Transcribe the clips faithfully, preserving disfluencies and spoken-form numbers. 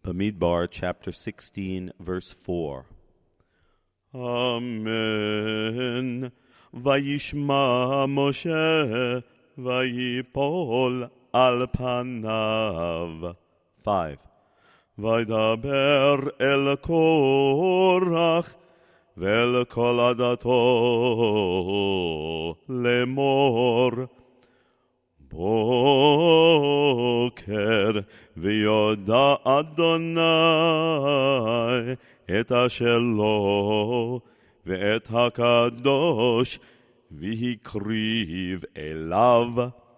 Bamidbar, chapter sixteen, verse four. Amen. Vayishma Moshe, vayipol al panav. Five. Vaydaber el Korach, vel kol adato lemor. Boker ויודע אדוני את אשר לו ואת הקדוש והקריב אליו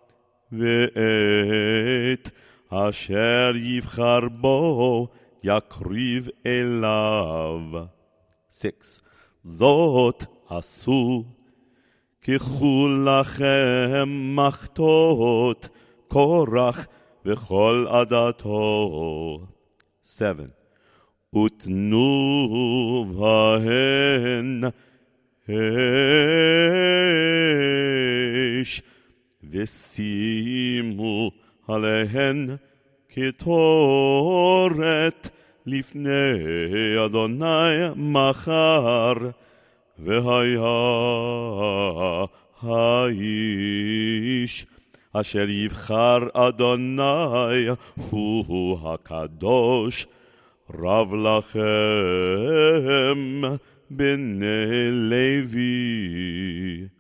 ואת אשר יבחר בו יקריב אליו. Six. זאת עשו קחו לכם מחתות קורח וכל עדתו. Seven. ותנו בהן אש ושימו עליהן קטורת לפני אדוני מחר. והיה האיש אשר יבחר אדוני הוא הקדוש רב לכם בני לוי.